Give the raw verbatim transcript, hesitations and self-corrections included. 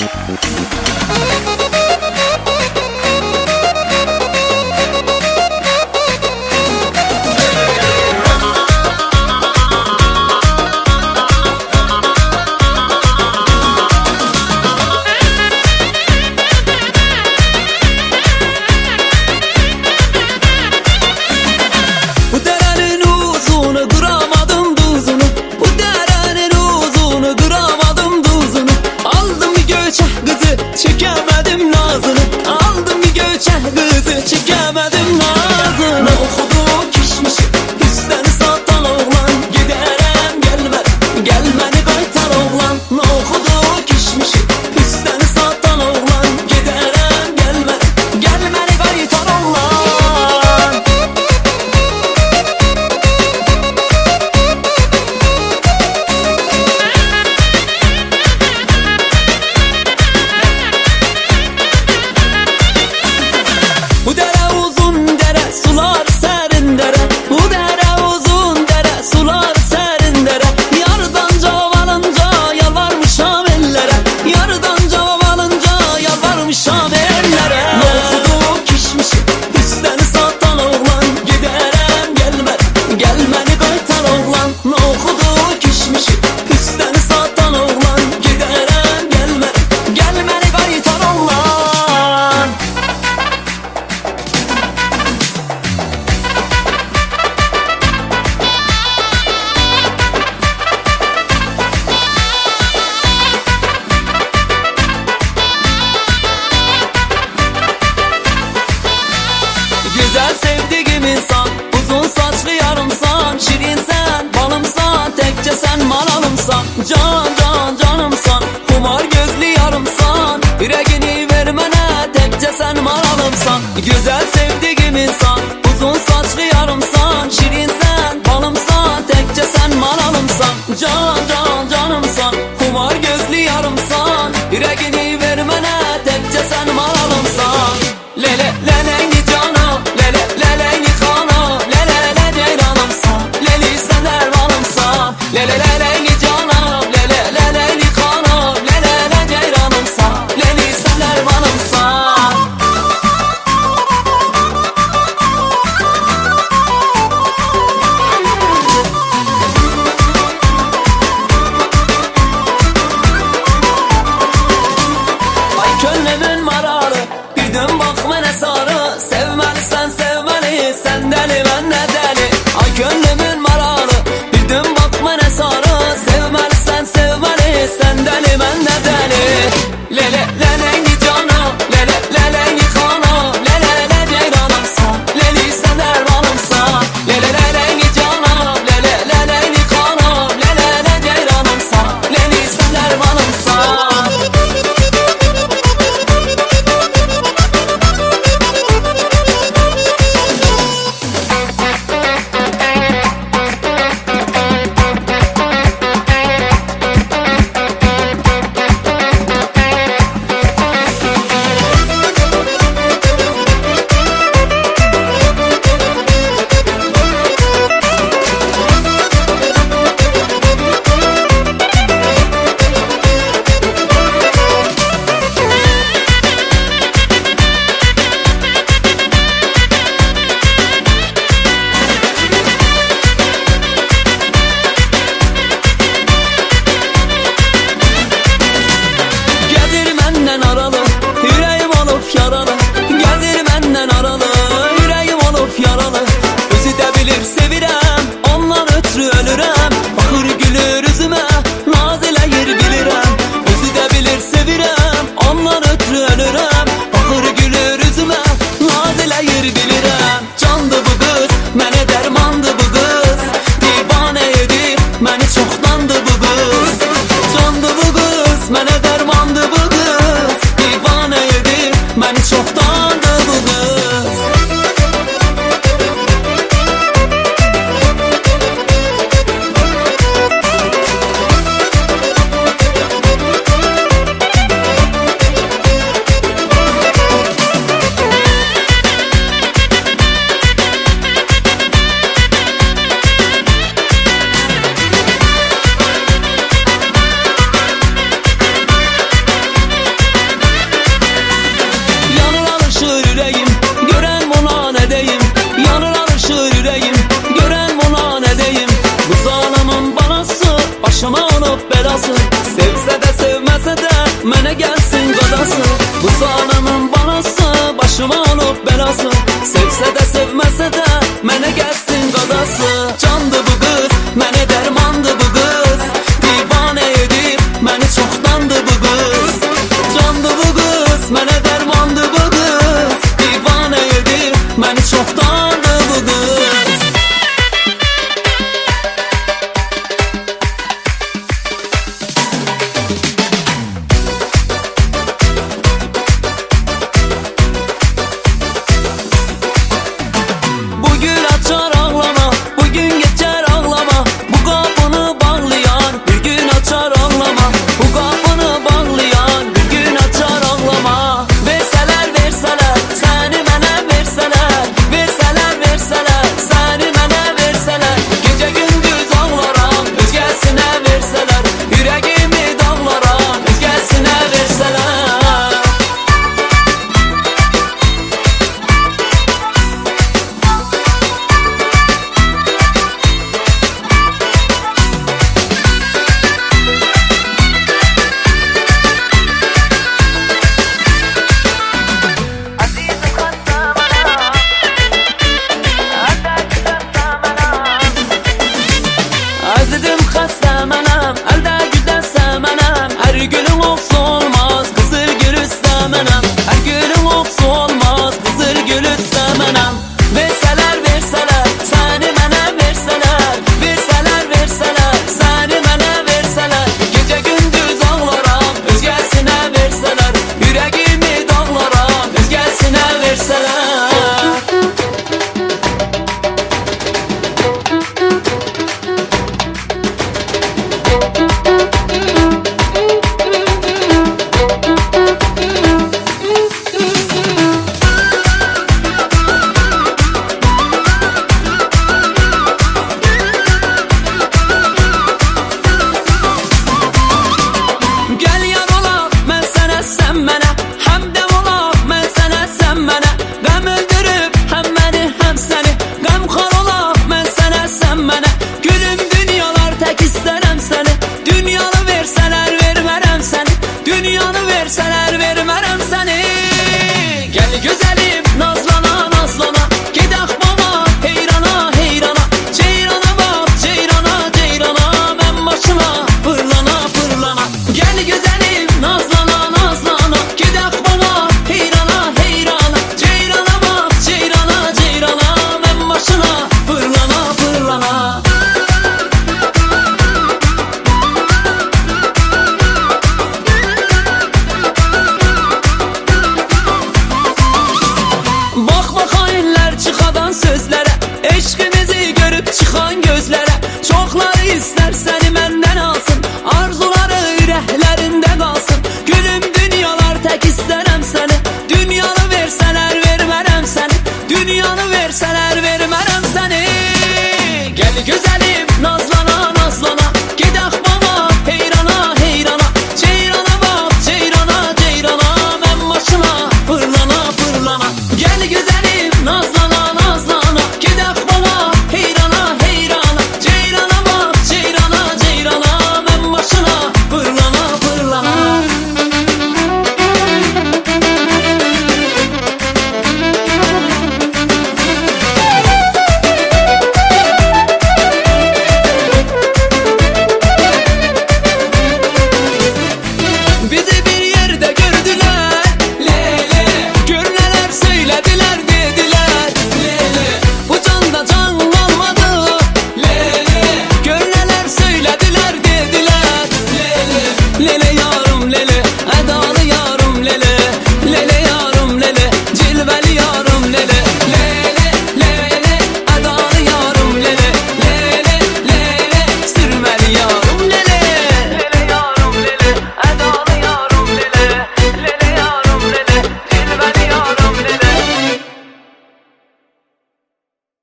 Çekemedim nazını, aldım bir göçek kızı, çekemedim nazını. Okudu kişmişi, üstten satan oğlan, giderem gelme, gelmeni kaytar oğlan. Okudu kişmişi, üstten satan oğlan, giderem gelme, gelmeni kaytar oğlan. Bu dere uzun dere, sular serin dere. Bu dere uzun dere, sular serin dere. Yardan cevap alınca yalvarmışam ellere. Yardan cevap alınca yalvarmışam ellere. Okudu kişmişi, üstten satan oğlan, giderem gelme, gelmeni kaytar oğlan. Okudu kişmişi, üstten satan oğlan, giderem gelme, gelmeni kaytar oğlan. Güzel sevdiğim insan, uzun saçlı yarımsan, şirinsen, balımsan, tekçe sen malımsan. Can can canımsan, kumar gözlü yarımsan, yüreğini vermene, tekçe sen malımsan. Güzel sevdiğim insan, uzun saçlı yarımsan, şirinsen, balımsan, tekçe sen malımsan. Can can canımsan, kumar gözlü yarımsan, yüreğini vermene, tekçe sen malımsan. Lele lele cana, lele lele kana, lele lele ceylanımsa, leli sen dermanımsa. Lele lele cana, lele Məni də